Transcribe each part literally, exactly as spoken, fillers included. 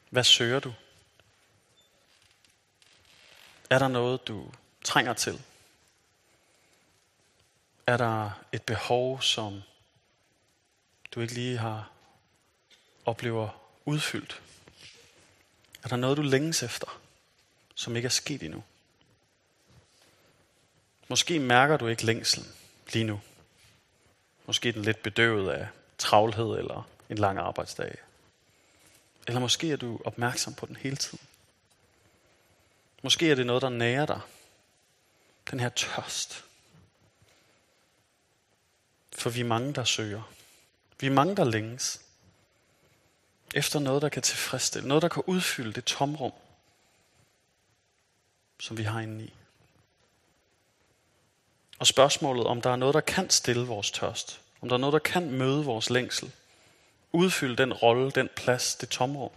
Hvad søger du? Er der noget, du trænger til? Er der et behov, som du ikke lige har oplever udfyldt? Er der noget, du længes efter, som ikke er sket endnu? Måske mærker du ikke længslen lige nu. Måske er den lidt bedøvet af travlhed eller en lang arbejdsdag. Eller måske er du opmærksom på den hele tiden. Måske er det noget, der nærer dig. Den her tørst. For vi er mange, der søger. Vi er mange, der længes efter noget, der kan tilfredsstille. Noget, der kan udfylde det tomrum, som vi har inde i. Og spørgsmålet, om der er noget, der kan stille vores tørst. Om der er noget, der kan møde vores længsel. Udfylde den rolle, den plads, det tomrum.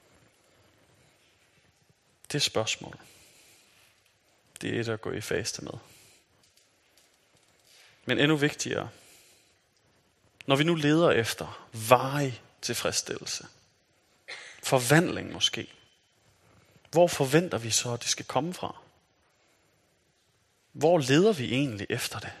Det er spørgsmål. Det er et at gå i faste med. Men endnu vigtigere, når vi nu leder efter varig tilfredsstillelse, forvandling måske, hvor forventer vi så, at det skal komme fra? Hvor leder vi egentlig efter det?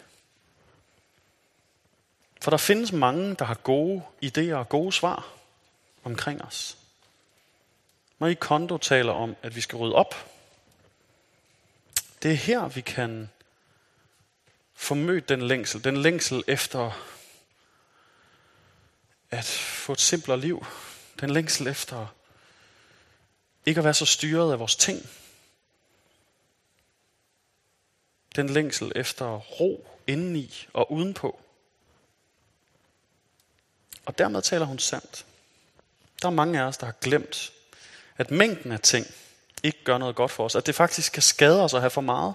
For der findes mange, der har gode idéer og gode svar omkring os. Marie Kondo taler om, at vi skal rydde op. Det er her, vi kan få mødt den længsel. Den længsel efter at få et simplere liv. Den længsel efter ikke at være så styret af vores ting. Den længsel efter ro indeni og udenpå. Og dermed taler hun sandt. Der er mange af os, der har glemt, at mængden af ting ikke gør noget godt for os. At det faktisk kan skade os at have for meget.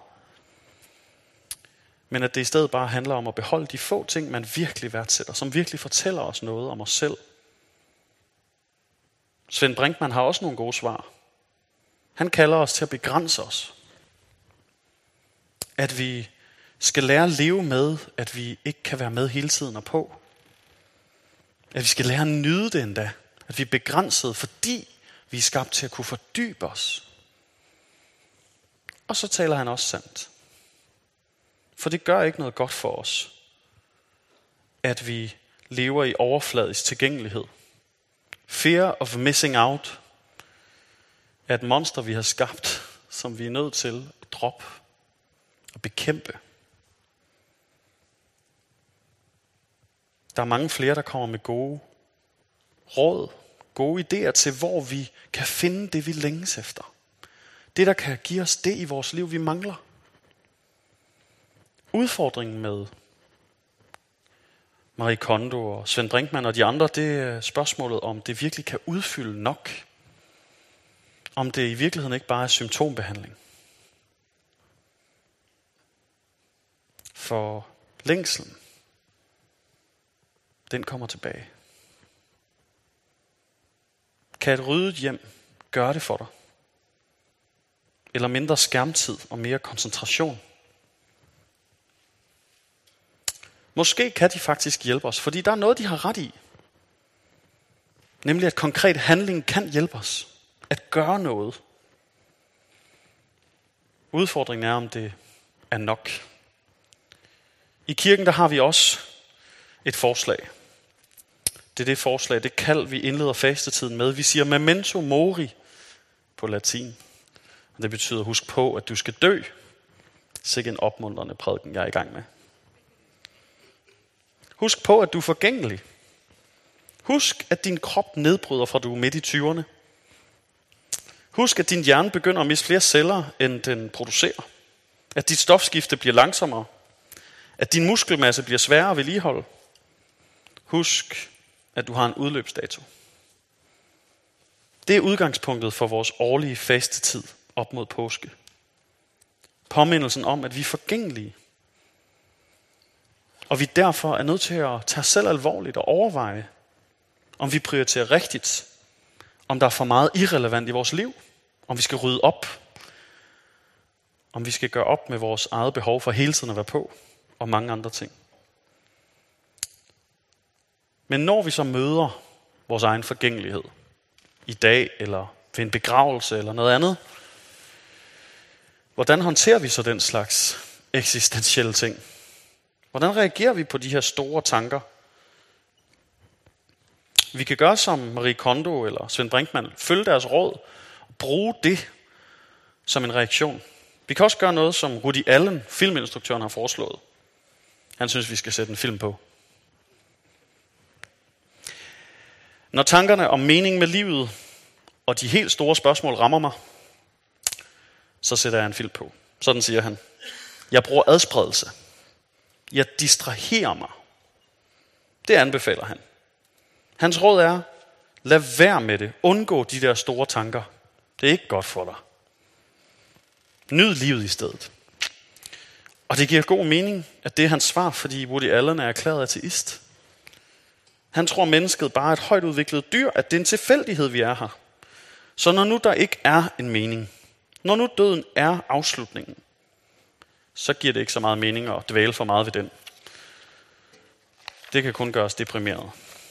Men at det i stedet bare handler om at beholde de få ting, man virkelig værdsætter. Som virkelig fortæller os noget om os selv. Svend Brinkmann har også nogle gode svar. Han kalder os til at begrænse os. At vi skal lære at leve med, at vi ikke kan være med hele tiden og på. At vi skal lære at nyde det endda. At vi er begrænset, fordi vi er skabt til at kunne fordybe os. Og så taler han også sandt. For det gør ikke noget godt for os, at vi lever i overfladisk tilgængelighed. Fear of missing out er et monster, vi har skabt, som vi er nødt til at droppe og bekæmpe. Der er mange flere, der kommer med gode råd, gode idéer til, hvor vi kan finde det, vi længes efter. Det, der kan give os det i vores liv, vi mangler. Udfordringen med Marie Kondo og Svend Brinkmann og de andre, det er spørgsmålet, om det virkelig kan udfylde nok. Om det i virkeligheden ikke bare er symptombehandling. For længslen, den kommer tilbage. Kan et ryddet hjem gøre det for dig? Eller mindre skærmtid og mere koncentration? Måske kan de faktisk hjælpe os, fordi der er noget, de har ret i. Nemlig at konkret handling kan hjælpe os. At gøre noget. Udfordringen er, om det er nok. I kirken der har vi også et forslag. Det er det forslag, det kald, vi indleder fastetiden med. Vi siger memento mori på latin. Og det betyder, husk på, at du skal dø. Sikke en opmuntrende prædiken, jeg er i gang med. Husk på, at du er forgængelig. Husk, at din krop nedbryder, fra du er midt i tyverne. Husk, at din hjerne begynder at miste flere celler, end den producerer. At dit stofskifte bliver langsommere. At din muskelmasse bliver sværere at vedligeholde. Husk, at du har en udløbsdato. Det er udgangspunktet for vores årlige fastetid op mod påske. Påmindelsen om, at vi er forgængelige. Og vi derfor er nødt til at tage os selv alvorligt og overveje, om vi prioriterer rigtigt. Om der er for meget irrelevant i vores liv. Om vi skal rydde op. Om vi skal gøre op med vores eget behov for hele tiden at være på. Og mange andre ting. Men når vi så møder vores egen forgængelighed, i dag eller ved en begravelse eller noget andet. Hvordan håndterer vi så den slags eksistentielle ting? Hvordan reagerer vi på de her store tanker? Vi kan gøre som Marie Kondo eller Svend Brinkmann, følge deres råd og bruge det som en reaktion. Vi kan også gøre noget, som Woody Allen, filminstruktøren, har foreslået. Han synes, vi skal sætte en film på. Når tankerne om mening med livet og de helt store spørgsmål rammer mig, så sætter jeg en film på. Sådan siger han. Jeg bruger adspredelse. Jeg distraherer mig. Det anbefaler han. Hans råd er, lad være med det. Undgå de der store tanker. Det er ikke godt for dig. Nyd livet i stedet. Og det giver god mening, at det er hans svar, fordi Woody Allen er erklæret ateist. Han tror, mennesket bare er et højt udviklet dyr, at det er en tilfældighed, vi er her. Så når nu der ikke er en mening, når nu døden er afslutningen, så giver det ikke så meget mening at dvæle for meget ved den. Det kan kun gøre os deprimeret.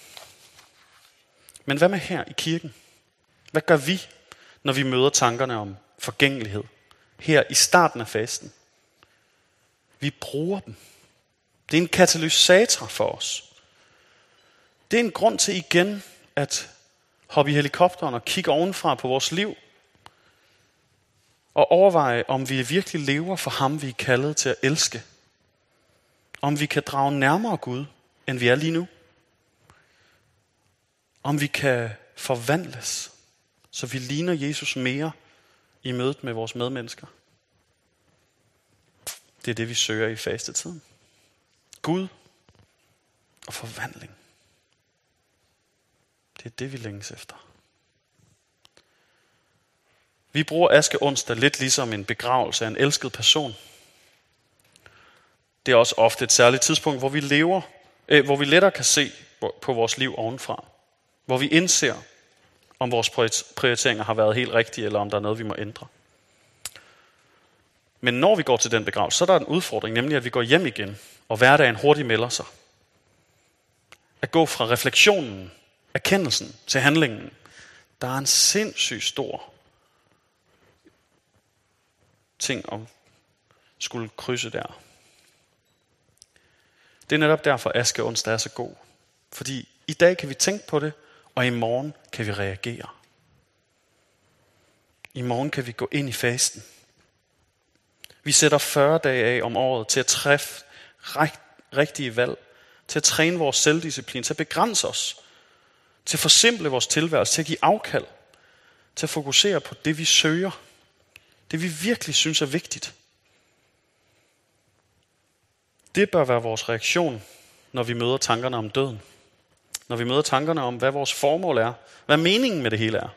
Men hvad med her i kirken? Hvad gør vi, når vi møder tankerne om forgængelighed? Her i starten af fasten. Vi bruger dem. Det er en katalysator for os. Det er en grund til igen at hoppe i helikopteren og kigge ovenfra på vores liv. Og overveje, om vi virkelig lever for ham, vi er kaldet til at elske. Om vi kan drage nærmere Gud, end vi er lige nu. Om vi kan forvandles, så vi ligner Jesus mere i mødet med vores medmennesker. Det er det, vi søger i fastetiden. Gud og forvandling. Det er det, vi længes efter. Vi bruger askeonsdag lidt ligesom en begravelse af en elsket person. Det er også ofte et særligt tidspunkt, hvor vi lever, øh, hvor vi lettere kan se på vores liv ovenfra. Hvor vi indser, om vores prioriteringer har været helt rigtige, eller om der er noget, vi må ændre. Men når vi går til den begravelse, så er der en udfordring, nemlig at vi går hjem igen, og hverdagen hurtigt melder sig. At gå fra refleksionen, erkendelsen til handlingen, der er en sindssygt stor ting at skulle krydse der. Det er netop derfor, at askeonsdag er så god. Fordi i dag kan vi tænke på det, og i morgen kan vi reagere. I morgen kan vi gå ind i fasten. Vi sætter fyrre dage af om året til at træffe rigtige valg, til at træne vores selvdisciplin, til at begrænse os, til at forsimple vores tilværelse, til at give afkald, til at fokusere på det, vi søger, det vi virkelig synes er vigtigt. Det bør være vores reaktion, når vi møder tankerne om døden. Når vi møder tankerne om, hvad vores formål er, hvad meningen med det hele er.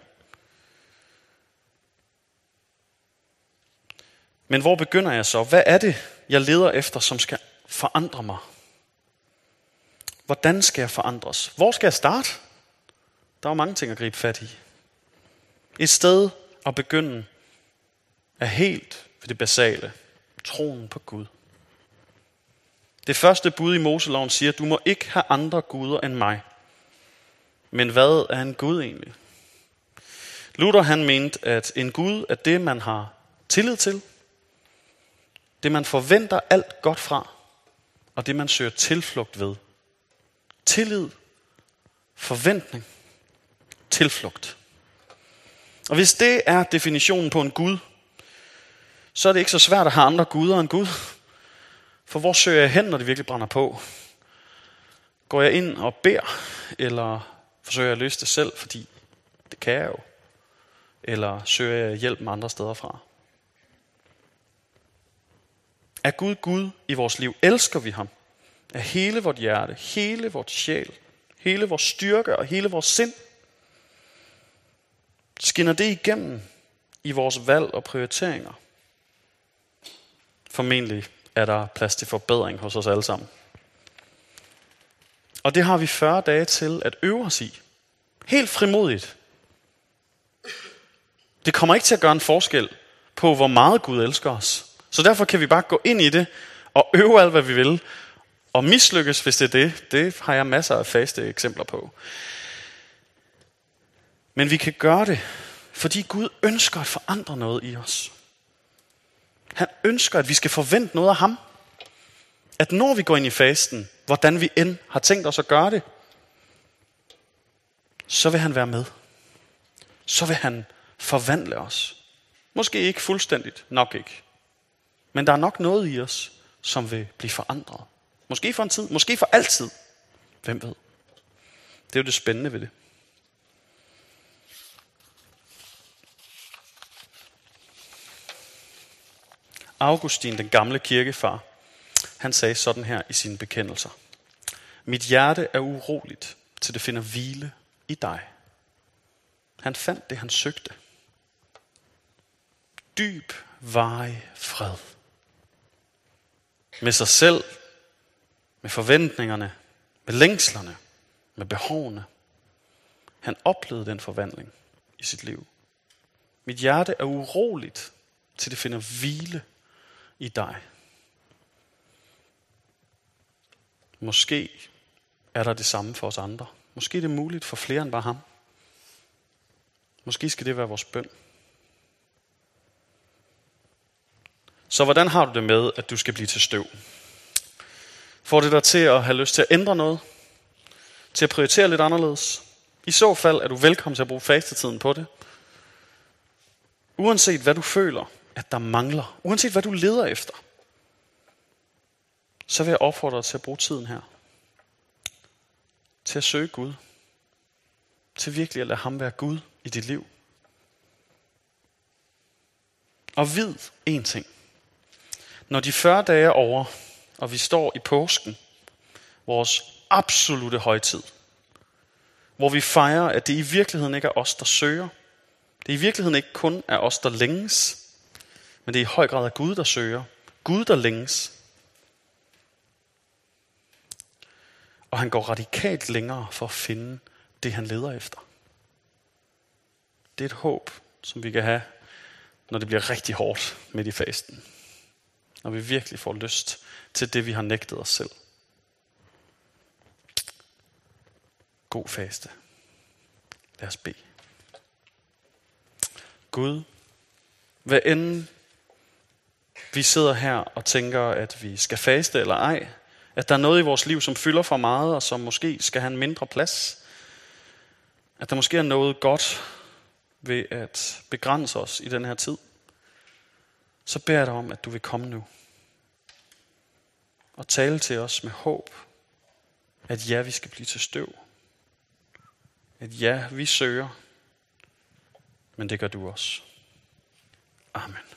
Men hvor begynder jeg så? Hvad er det, jeg leder efter, som skal forandre mig? Hvordan skal jeg forandres? Hvor skal jeg starte? Der er mange ting at gribe fat i. Et sted at begynde er helt ved det basale. Troen på Gud. Det første bud i Moseloven siger, du må ikke have andre guder end mig. Men hvad er en Gud egentlig? Luther han mente, at en Gud er det, man har tillid til. Det man forventer alt godt fra. Og det man søger tilflugt ved. Tillid, forventning, tilflugt. Og hvis det er definitionen på en Gud, så er det ikke så svært at have andre guder end Gud. For hvor søger jeg hen, når det virkelig brænder på? Går jeg ind og beder, eller forsøger jeg at løse det selv, fordi det kan jeg jo? Eller søger jeg hjælp med andre steder fra? Er Gud Gud i vores liv? Elsker vi ham? Af hele vort hjerte, hele vort sjæl, hele vores styrke og hele vores sind? Skinner det igennem i vores valg og prioriteringer? Formentlig er der plads til forbedring hos os alle sammen. Og det har vi fyrre dage til at øve os i. Helt frimodigt. Det kommer ikke til at gøre en forskel på, hvor meget Gud elsker os. Så derfor kan vi bare gå ind i det og øve alt, hvad vi vil. Og mislykkes, hvis det er det. Det har jeg masser af faste eksempler på. Men vi kan gøre det, Fordi Gud ønsker at forandre noget i os. Han ønsker, at vi skal forvente noget af ham. At når vi går ind i fasten, hvordan vi end har tænkt os at gøre det, så vil han være med. Så vil han forvandle os. Måske ikke fuldstændigt, nok ikke. Men der er nok noget i os, som vil blive forandret. Måske for en tid, måske for altid. Hvem ved? Det er jo det spændende ved det. Augustin, den gamle kirkefar, han sagde sådan her i sine bekendelser. Mit hjerte er uroligt, til det finder hvile i dig. Han fandt det, han søgte. Dyb, varig fred. Med sig selv, med forventningerne, med længslerne, med behovene. Han oplevede den forvandling i sit liv. Mit hjerte er uroligt, til det finder hvile i dig. Måske er der det samme for os andre. Måske er det muligt for flere end bare ham. Måske skal det være vores bøn. Så hvordan har du det med, at du skal blive til støv? Får det dig til at have lyst til at ændre noget? Til at prioritere lidt anderledes? I så fald er du velkommen til at bruge fastetiden på det. Uanset hvad du føler, at der mangler. Uanset hvad du leder efter. Så vil jeg opfordre dig til at bruge tiden her. Til at søge Gud. Til virkelig at lade ham være Gud i dit liv. Og vid en ting. Når de fyrre dage er over, og vi står i påsken, vores absolute højtid, hvor vi fejrer, at det i virkeligheden ikke er os, der søger. Det i virkeligheden ikke kun er os, der længes, men det er i høj grad er Gud, der søger. Gud, der længes. Og han går radikalt længere for at finde det, han leder efter. Det er et håb, som vi kan have, når det bliver rigtig hårdt midt i fasten. Når vi virkelig får lyst til det, vi har nægtet os selv. God faste. Lad os bede. Gud, hvad end vi sidder her og tænker, at vi skal faste eller ej, at der er noget i vores liv, som fylder for meget, og som måske skal have en mindre plads, at der måske er noget godt ved at begrænse os i den her tid, så beder jeg dig om, at du vil komme nu og tale til os med håb, at ja, vi skal blive til støv. At ja, vi søger, men det gør du også. Amen.